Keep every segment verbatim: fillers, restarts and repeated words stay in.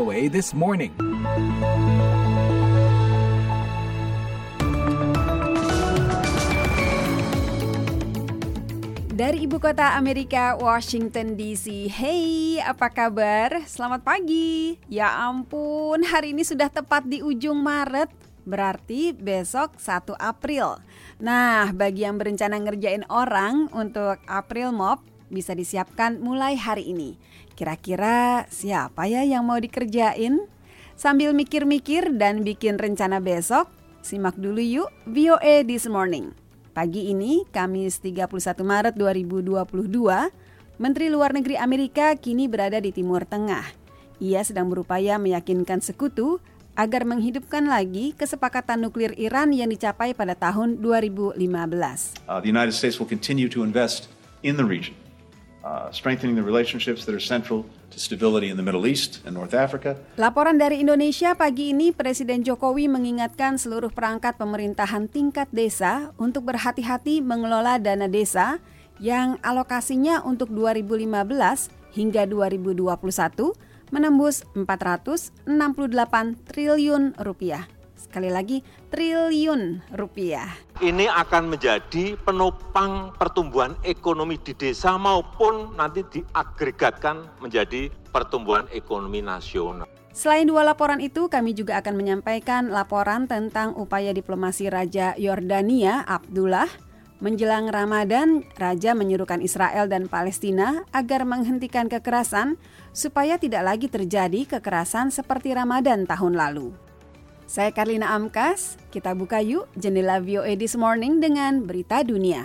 O A This Morning. Dari ibu kota Amerika, Washington D C. Hey, apa kabar? Selamat pagi. Ya ampun, hari ini sudah tepat di ujung Maret. Berarti besok satu April. Nah, bagi yang berencana ngerjain orang untuk April Mop, bisa disiapkan mulai hari ini. Kira-kira siapa ya yang mau dikerjain? Sambil mikir-mikir dan bikin rencana besok, simak dulu yuk V O A This Morning. Pagi ini, Kamis tiga puluh satu Maret dua ribu dua puluh dua, Menteri Luar Negeri Amerika kini berada di Timur Tengah. Ia sedang berupaya meyakinkan sekutu agar menghidupkan lagi kesepakatan nuklir Iran yang dicapai pada tahun dua ribu lima belas. Uh, the United States will continue to invest in the region, uh, strengthening the relationships that are central to stability in the Middle East and North Africa. Laporan dari Indonesia pagi ini, Presiden Jokowi mengingatkan seluruh perangkat pemerintahan tingkat desa untuk berhati-hati mengelola dana desa yang alokasinya untuk dua ribu lima belas hingga dua ribu dua puluh satu menembus empat ratus enam puluh delapan triliun rupiah. Sekali lagi, triliun rupiah. Ini akan menjadi penopang pertumbuhan ekonomi di desa maupun nanti diagregatkan menjadi pertumbuhan ekonomi nasional. Selain dua laporan itu, kami juga akan menyampaikan laporan tentang upaya diplomasi Raja Yordania Abdullah. Menjelang Ramadan, Raja menyerukan Israel dan Palestina agar menghentikan kekerasan supaya tidak lagi terjadi kekerasan seperti Ramadan tahun lalu. Saya Karlina Amkas, kita buka yuk jendela V O A This Morning dengan berita dunia.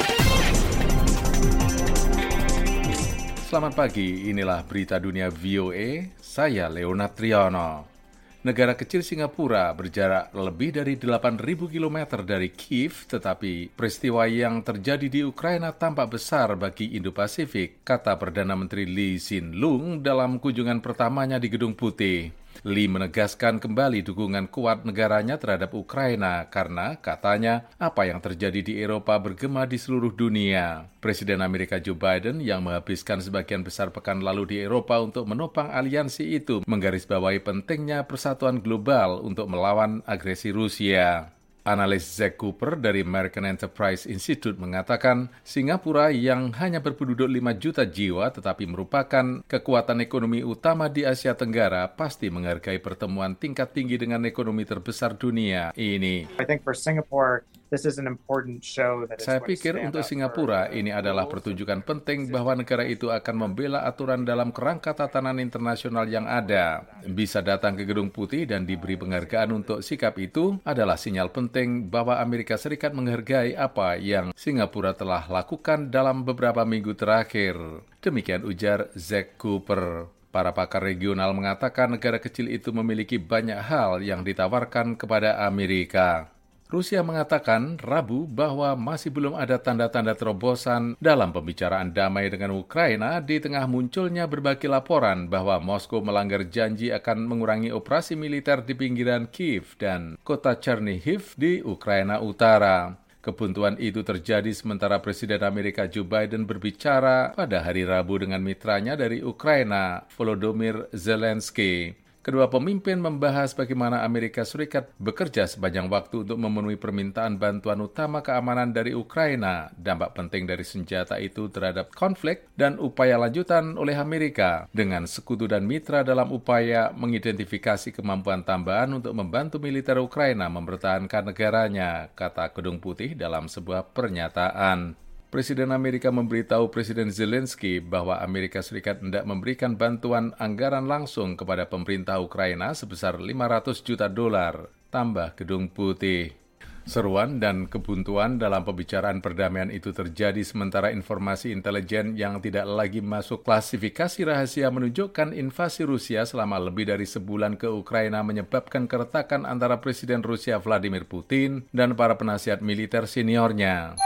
Selamat pagi, inilah berita dunia V O A, saya Leonard Triono. Negara kecil Singapura berjarak lebih dari delapan ribu kilometer dari Kiev, tetapi peristiwa yang terjadi di Ukraina tampak besar bagi Indo-Pasifik, kata Perdana Menteri Lee Hsien Loong dalam kunjungan pertamanya di Gedung Putih. Lee menegaskan kembali dukungan kuat negaranya terhadap Ukraina karena, katanya, apa yang terjadi di Eropa bergema di seluruh dunia. Presiden Amerika Joe Biden yang menghabiskan sebagian besar pekan lalu di Eropa untuk menopang aliansi itu menggarisbawahi pentingnya persatuan global untuk melawan agresi Rusia. Analis Zack Cooper dari American Enterprise Institute mengatakan Singapura yang hanya berpenduduk lima juta jiwa tetapi merupakan kekuatan ekonomi utama di Asia Tenggara pasti menghargai pertemuan tingkat tinggi dengan ekonomi terbesar dunia ini. I think for Singapore, this is an important show that Saya pikir untuk Singapura ini adalah pertunjukan penting bahwa negara itu akan membela aturan dalam kerangka tatanan internasional yang ada. Bisa datang ke Gedung Putih dan diberi penghargaan untuk sikap itu adalah sinyal penting bahwa Amerika Serikat menghargai apa yang Singapura telah lakukan dalam beberapa minggu terakhir. Demikian ujar Zack Cooper. Para pakar regional mengatakan negara kecil itu memiliki banyak hal yang ditawarkan kepada Amerika. Rusia mengatakan Rabu bahwa masih belum ada tanda-tanda terobosan dalam pembicaraan damai dengan Ukraina di tengah munculnya berbagai laporan bahwa Moskow melanggar janji akan mengurangi operasi militer di pinggiran Kiev dan kota Chernihiv di Ukraina Utara. Kebuntuan itu terjadi sementara Presiden Amerika Joe Biden berbicara pada hari Rabu dengan mitranya dari Ukraina, Volodymyr Zelensky. Kedua pemimpin membahas bagaimana Amerika Serikat bekerja sepanjang waktu untuk memenuhi permintaan bantuan utama keamanan dari Ukraina, dampak penting dari senjata itu terhadap konflik, dan upaya lanjutan oleh Amerika dengan sekutu dan mitra dalam upaya mengidentifikasi kemampuan tambahan untuk membantu militer Ukraina mempertahankan negaranya, kata Gedung Putih dalam sebuah pernyataan. Presiden Amerika memberitahu Presiden Zelensky bahwa Amerika Serikat hendak memberikan bantuan anggaran langsung kepada pemerintah Ukraina sebesar lima ratus juta dolar, tambah Gedung Putih. Seruan dan kebuntuan dalam pembicaraan perdamaian itu terjadi sementara informasi intelijen yang tidak lagi masuk klasifikasi rahasia menunjukkan invasi Rusia selama lebih dari sebulan ke Ukraina menyebabkan keretakan antara Presiden Rusia Vladimir Putin dan para penasihat militer seniornya.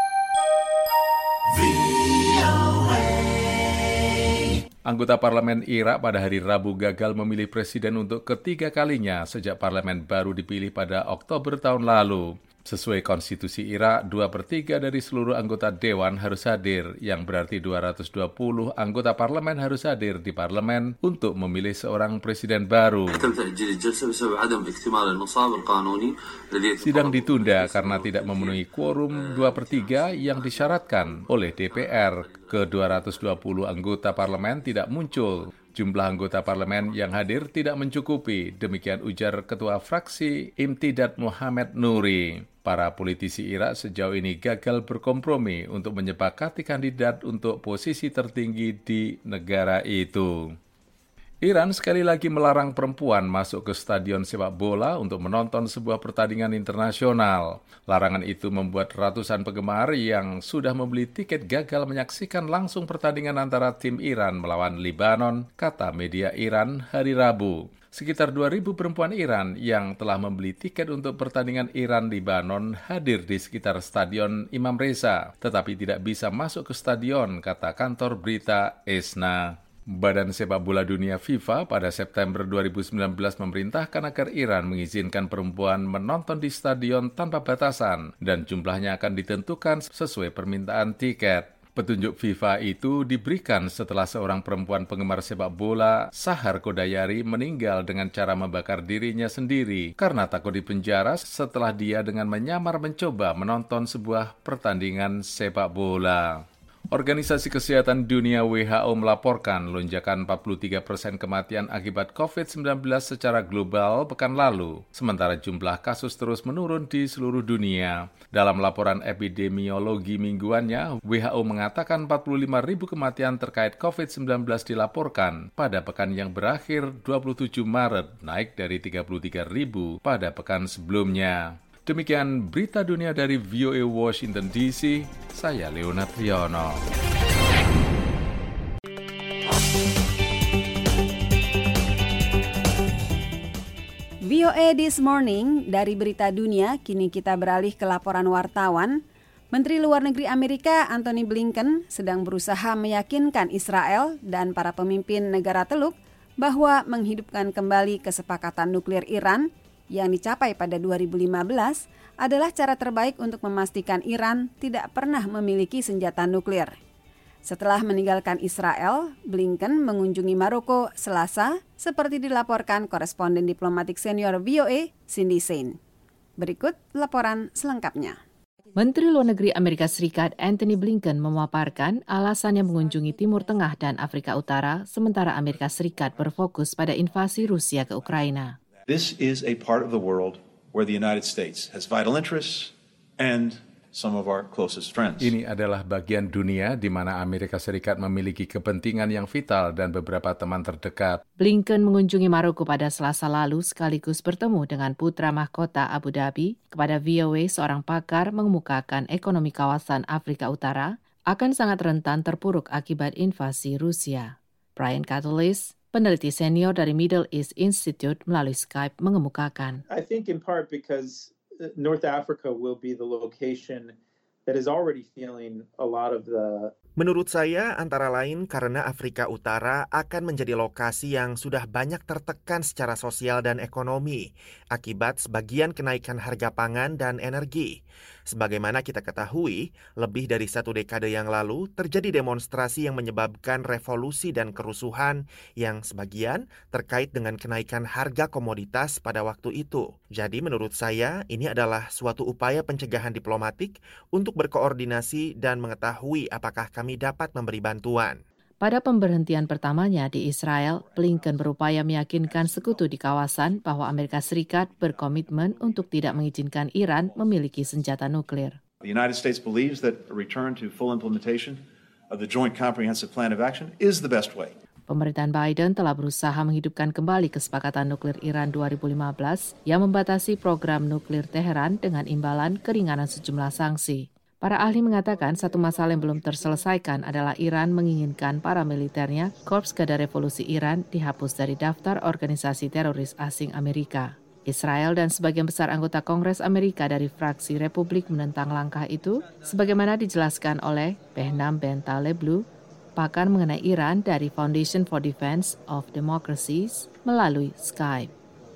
Anggota parlemen Irak pada hari Rabu gagal memilih presiden untuk ketiga kalinya sejak parlemen baru dipilih pada Oktober tahun lalu. Sesuai konstitusi Irak, dua per tiga dari seluruh anggota Dewan harus hadir, yang berarti dua ratus dua puluh anggota parlemen harus hadir di parlemen untuk memilih seorang presiden baru. Sidang ditunda karena tidak memenuhi quorum dua per tiga yang disyaratkan oleh D P R. Ke dua ratus dua puluh anggota parlemen tidak muncul. Jumlah anggota parlemen yang hadir tidak mencukupi, demikian ujar Ketua Fraksi Imtidat Muhammad Nuri. Para politisi Irak sejauh ini gagal berkompromi untuk menyepakati kandidat untuk posisi tertinggi di negara itu. Iran sekali lagi melarang perempuan masuk ke stadion sepak bola untuk menonton sebuah pertandingan internasional. Larangan itu membuat ratusan penggemar yang sudah membeli tiket gagal menyaksikan langsung pertandingan antara tim Iran melawan Lebanon, kata media Iran hari Rabu. Sekitar dua ribu perempuan Iran yang telah membeli tiket untuk pertandingan Iran-Libanon hadir di sekitar stadion Imam Reza, tetapi tidak bisa masuk ke stadion, kata kantor berita E S N A. Badan Sepak Bola Dunia FIFA pada September dua ribu sembilan belas memerintahkan agar Iran mengizinkan perempuan menonton di stadion tanpa batasan dan jumlahnya akan ditentukan sesuai permintaan tiket. Petunjuk FIFA itu diberikan setelah seorang perempuan penggemar sepak bola, Sahar Kodayari, meninggal dengan cara membakar dirinya sendiri karena takut dipenjara setelah dia dengan menyamar mencoba menonton sebuah pertandingan sepak bola. Organisasi Kesehatan Dunia W H O melaporkan lonjakan empat puluh tiga persen kematian akibat covid sembilan belas secara global pekan lalu, sementara jumlah kasus terus menurun di seluruh dunia. Dalam laporan epidemiologi mingguannya, W H O mengatakan empat puluh lima ribu kematian terkait covid sembilan belas dilaporkan pada pekan yang berakhir dua puluh tujuh Maret, naik dari tiga puluh tiga ribu pada pekan sebelumnya. Demikian berita dunia dari V O A Washington D C, saya Leonard Triono. V O A This Morning, dari berita dunia, kini kita beralih ke laporan wartawan. Menteri Luar Negeri Amerika Antony Blinken sedang berusaha meyakinkan Israel dan para pemimpin negara Teluk bahwa menghidupkan kembali kesepakatan nuklir Iran yang dicapai pada dua ribu lima belas adalah cara terbaik untuk memastikan Iran tidak pernah memiliki senjata nuklir. Setelah meninggalkan Israel, Blinken mengunjungi Maroko Selasa, seperti dilaporkan koresponden diplomatik senior V O A, Cindy Sain. Berikut laporan selengkapnya. Menteri Luar Negeri Amerika Serikat Antony Blinken memaparkan alasannya mengunjungi Timur Tengah dan Afrika Utara, sementara Amerika Serikat berfokus pada invasi Rusia ke Ukraina. This is a part of the world where the United States has vital interests and some of our closest friends. Ini adalah bagian dunia di mana Amerika Serikat memiliki kepentingan yang vital dan beberapa teman terdekat. Blinken mengunjungi Maroko pada Selasa lalu sekaligus bertemu dengan putra mahkota Abu Dhabi. Kepada V O A, seorang pakar mengemukakan ekonomi kawasan Afrika Utara akan sangat rentan terpuruk akibat invasi Rusia. Brian Katulis, peneliti senior dari Middle East Institute, melalui Skype mengemukakan. I think in part because North Africa will be the location that is already feeling a lot of the. Menurut saya, antara lain karena Afrika Utara akan menjadi lokasi yang sudah banyak tertekan secara sosial dan ekonomi akibat sebagian kenaikan harga pangan dan energi. Sebagaimana kita ketahui, lebih dari satu dekade yang lalu terjadi demonstrasi yang menyebabkan revolusi dan kerusuhan yang sebagian terkait dengan kenaikan harga komoditas pada waktu itu. Jadi menurut saya, ini adalah suatu upaya pencegahan diplomatik untuk berkoordinasi dan mengetahui apakah kami dapat memberi bantuan. Pada pemberhentian pertamanya di Israel, Blinken berupaya meyakinkan sekutu di kawasan bahwa Amerika Serikat berkomitmen untuk tidak mengizinkan Iran memiliki senjata nuklir. The United States believes that a return to full implementation of the Joint Comprehensive Plan of Action is the best way. Pemerintahan Biden telah berusaha menghidupkan kembali kesepakatan nuklir Iran dua ribu lima belas yang membatasi program nuklir Teheran dengan imbalan keringanan sejumlah sanksi. Para ahli mengatakan satu masalah yang belum terselesaikan adalah Iran menginginkan para militernya, Korps Garda Revolusi Iran, dihapus dari daftar organisasi teroris asing Amerika. Israel dan sebagian besar anggota Kongres Amerika dari fraksi Republik menentang langkah itu, sebagaimana dijelaskan oleh Behnam Ben Taleblu, pakar mengenai Iran dari Foundation for Defense of Democracies, melalui Skype.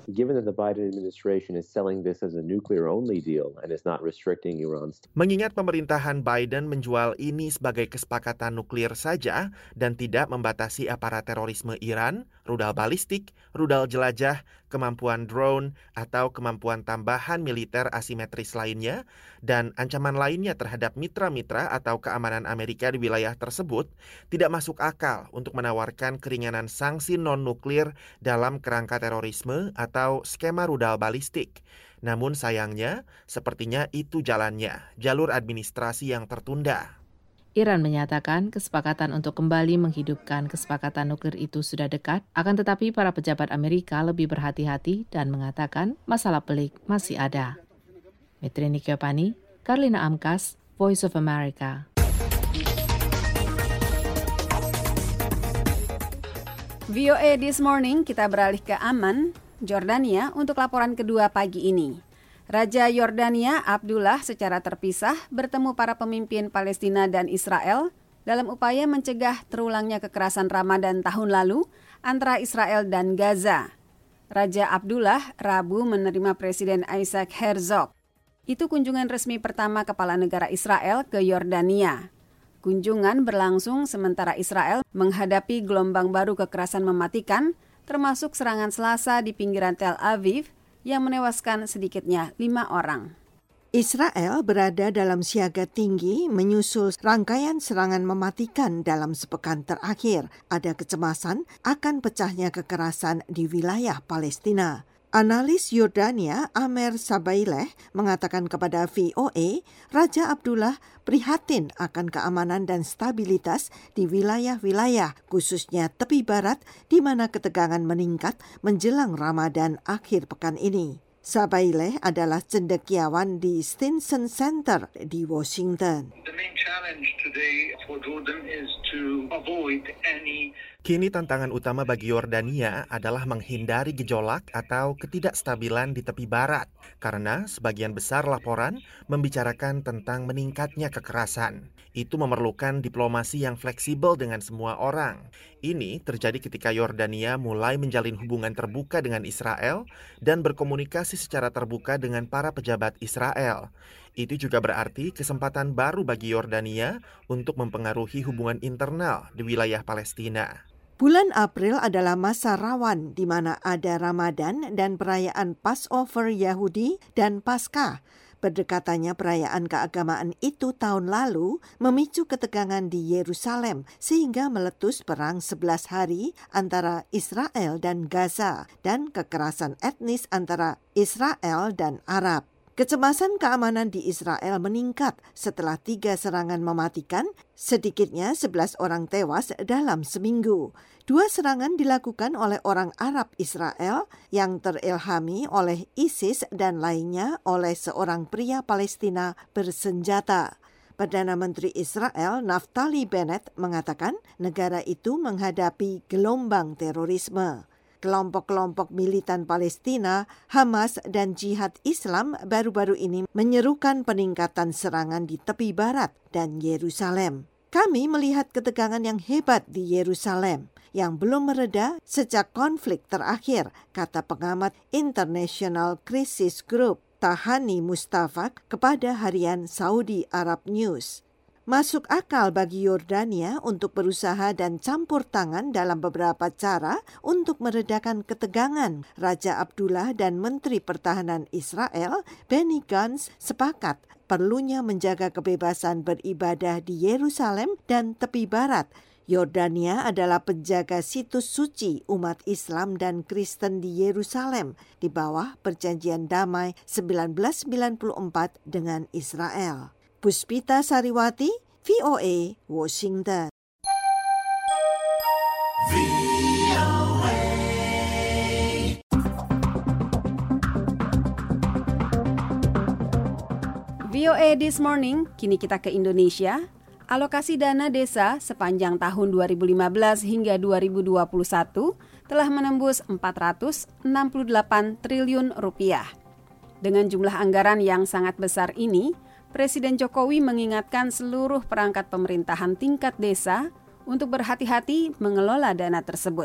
Given that the Biden administration is selling this as a nuclear-only deal and is not restricting Iran's... Mengingat pemerintahan Biden menjual ini sebagai kesepakatan nuklir saja dan tidak membatasi aparat terorisme Iran, rudal balistik, rudal jelajah, kemampuan drone, atau kemampuan tambahan militer asimetris lainnya, dan ancaman lainnya terhadap mitra-mitra atau keamanan Amerika di wilayah tersebut, tidak masuk akal untuk menawarkan keringanan sanksi non-nuklir dalam kerangka terorisme atau skema rudal balistik. Namun sayangnya, sepertinya itu jalannya, jalur administrasi yang tertunda. Iran menyatakan kesepakatan untuk kembali menghidupkan kesepakatan nuklir itu sudah dekat, akan tetapi para pejabat Amerika lebih berhati-hati dan mengatakan masalah pelik masih ada. Metrini Kyopani, Karlina Amkas, Voice of America. V O A This Morning, kita beralih ke Amman, Jordania untuk laporan kedua pagi ini. Raja Yordania Abdullah secara terpisah bertemu para pemimpin Palestina dan Israel dalam upaya mencegah terulangnya kekerasan Ramadan tahun lalu antara Israel dan Gaza. Raja Abdullah Rabu menerima Presiden Isaac Herzog. Itu kunjungan resmi pertama kepala negara Israel ke Yordania. Kunjungan berlangsung sementara Israel menghadapi gelombang baru kekerasan mematikan, termasuk serangan Selasa di pinggiran Tel Aviv yang menewaskan sedikitnya lima orang. Israel berada dalam siaga tinggi menyusul rangkaian serangan mematikan dalam sepekan terakhir. Ada kecemasan akan pecahnya kekerasan di wilayah Palestina. Analis Yordania Amer Sabaileh mengatakan kepada V O A, Raja Abdullah prihatin akan keamanan dan stabilitas di wilayah-wilayah, khususnya tepi barat, di mana ketegangan meningkat menjelang Ramadan akhir pekan ini. Sabaileh adalah cendekiawan di Stinson Center di Washington. The main challenge today for Jordan is to avoid any Kini tantangan utama bagi Yordania adalah menghindari gejolak atau ketidakstabilan di tepi barat, karena sebagian besar laporan membicarakan tentang meningkatnya kekerasan. Itu memerlukan diplomasi yang fleksibel dengan semua orang. Ini terjadi ketika Yordania mulai menjalin hubungan terbuka dengan Israel dan berkomunikasi secara terbuka dengan para pejabat Israel. Itu juga berarti kesempatan baru bagi Yordania untuk mempengaruhi hubungan internal di wilayah Palestina. Bulan April adalah masa rawan di mana ada Ramadan dan perayaan Passover Yahudi dan Paskah. Berdekatannya perayaan keagamaan itu tahun lalu memicu ketegangan di Yerusalem sehingga meletus perang sebelas hari antara Israel dan Gaza dan kekerasan etnis antara Israel dan Arab. Kecemasan keamanan di Israel meningkat setelah tiga serangan mematikan, sedikitnya sebelas orang tewas dalam seminggu. Dua serangan dilakukan oleh orang Arab Israel yang terilhami oleh ISIS dan lainnya oleh seorang pria Palestina bersenjata. Perdana Menteri Israel Naftali Bennett mengatakan negara itu menghadapi gelombang terorisme. Kelompok-kelompok militan Palestina, Hamas, dan Jihad Islam baru-baru ini menyerukan peningkatan serangan di tepi barat dan Yerusalem. Kami melihat ketegangan yang hebat di Yerusalem yang belum mereda sejak konflik terakhir, kata pengamat International Crisis Group Tahani Mustafa kepada harian Saudi Arab News. Masuk akal bagi Yordania untuk berusaha dan campur tangan dalam beberapa cara untuk meredakan ketegangan. Raja Abdullah dan Menteri Pertahanan Israel, Benny Gantz, sepakat perlunya menjaga kebebasan beribadah di Yerusalem dan tepi barat. Yordania adalah penjaga situs suci umat Islam dan Kristen di Yerusalem di bawah Perjanjian Damai seribu sembilan ratus sembilan puluh empat dengan Israel. Puspita Sariwati, V O A, Washington. V O A This Morning, kini kita ke Indonesia. Alokasi dana desa sepanjang tahun dua ribu lima belas hingga dua ribu dua puluh satu telah menembus empat ratus enam puluh delapan triliun rupiah. Dengan jumlah anggaran yang sangat besar ini, Presiden Jokowi mengingatkan seluruh perangkat pemerintahan tingkat desa untuk berhati-hati mengelola dana tersebut.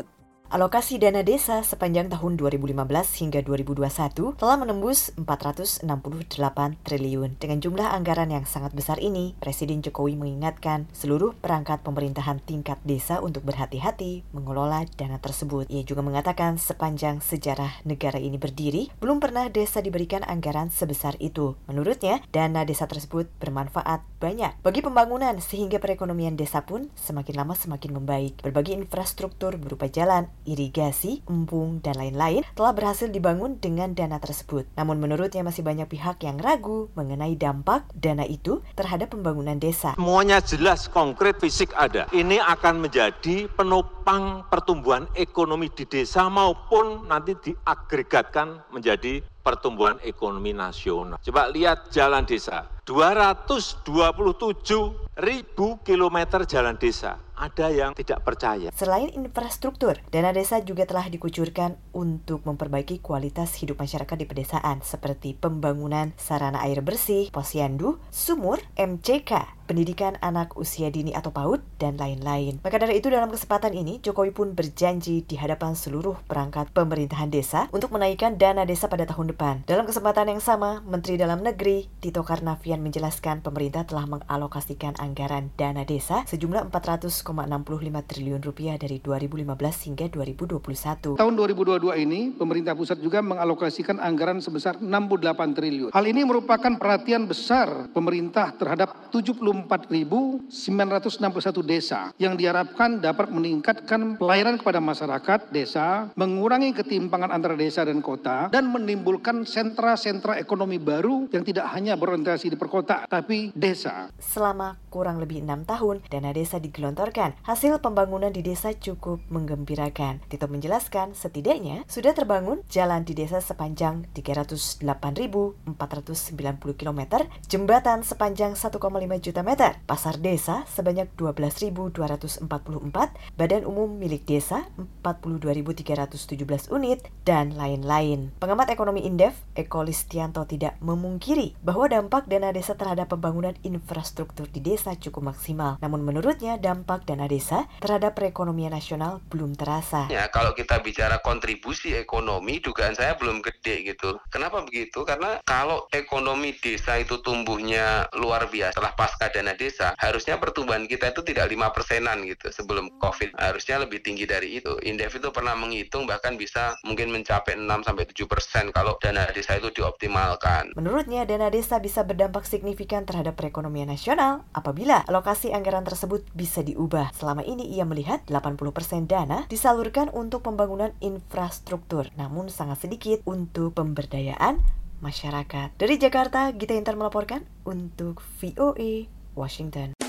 Alokasi dana desa sepanjang tahun dua ribu lima belas hingga dua ribu dua puluh satu telah menembus empat ratus enam puluh delapan triliun. Dengan jumlah anggaran yang sangat besar ini, Presiden Jokowi mengingatkan seluruh perangkat pemerintahan tingkat desa untuk berhati-hati mengelola dana tersebut. Ia juga mengatakan sepanjang sejarah negara ini berdiri, belum pernah desa diberikan anggaran sebesar itu. Menurutnya, dana desa tersebut bermanfaat banyak bagi pembangunan sehingga perekonomian desa pun semakin lama semakin membaik. Berbagai infrastruktur berupa jalan, irigasi, embung, dan lain-lain telah berhasil dibangun dengan dana tersebut. Namun menurutnya masih banyak pihak yang ragu mengenai dampak dana itu terhadap pembangunan desa. Semuanya jelas, konkret, fisik ada. Ini akan menjadi penopang pertumbuhan ekonomi di desa maupun nanti diagregatkan menjadi pertumbuhan ekonomi nasional. Coba lihat jalan desa, dua ratus dua puluh tujuh ribu kilometer jalan desa. Ada yang tidak percaya. Selain infrastruktur, dana desa juga telah dikucurkan untuk memperbaiki kualitas hidup masyarakat di pedesaan seperti pembangunan sarana air bersih, posyandu, sumur, M C K, pendidikan anak usia dini atau PAUD, dan lain-lain. Maka dari itu dalam kesempatan ini, Jokowi pun berjanji di hadapan seluruh perangkat pemerintahan desa untuk menaikkan dana desa pada tahun depan. Dalam kesempatan yang sama, Menteri Dalam Negeri Tito Karnavian menjelaskan pemerintah telah mengalokasikan anggaran dana desa sejumlah empat ratus koma enam puluh lima triliun rupiah dari dua ribu lima belas hingga dua ribu dua puluh satu. Tahun dua ribu dua puluh dua ini, pemerintah pusat juga mengalokasikan anggaran sebesar enam puluh delapan triliun. Hal ini merupakan perhatian besar pemerintah terhadap tujuh puluh empat ribu sembilan ratus enam puluh satu desa yang diharapkan dapat meningkatkan pelayanan kepada masyarakat desa, mengurangi ketimpangan antara desa dan kota, dan menimbulkan sentra-sentra ekonomi baru yang tidak hanya berorientasi di perkota, tapi desa. Selama kurang lebih enam tahun, dana desa digelontorkan. Hasil pembangunan di desa cukup menggembirakan. Tito menjelaskan setidaknya sudah terbangun jalan di desa sepanjang tiga ratus delapan ribu empat ratus sembilan puluh kilometer, jembatan sepanjang satu koma lima juta meter, pasar desa sebanyak dua belas ribu dua ratus empat puluh empat, badan umum milik desa empat puluh dua ribu tiga ratus tujuh belas unit, dan lain-lain. Pengamat ekonomi Indef, Eko Listianto tidak memungkiri bahwa dampak dana desa terhadap pembangunan infrastruktur di desa cukup maksimal. Namun menurutnya dampak dana desa terhadap perekonomian nasional belum terasa. Ya, kalau kita bicara kontribusi ekonomi, dugaan saya belum gede gitu. Kenapa begitu? Karena kalau ekonomi desa itu tumbuhnya luar biasa setelah pasca dana desa, harusnya pertumbuhan kita itu tidak lima persenan gitu sebelum COVID. Harusnya lebih tinggi dari itu. Indef itu pernah menghitung bahkan bisa mungkin mencapai enam sampai tujuh persen kalau dana desa itu dioptimalkan. Menurutnya, dana desa bisa berdampak signifikan terhadap perekonomian nasional apabila alokasi anggaran tersebut bisa diubah. Selama ini ia melihat delapan puluh persen dana disalurkan untuk pembangunan infrastruktur, namun sangat sedikit untuk pemberdayaan masyarakat. Dari Jakarta, Gita Intan melaporkan untuk V O A Washington.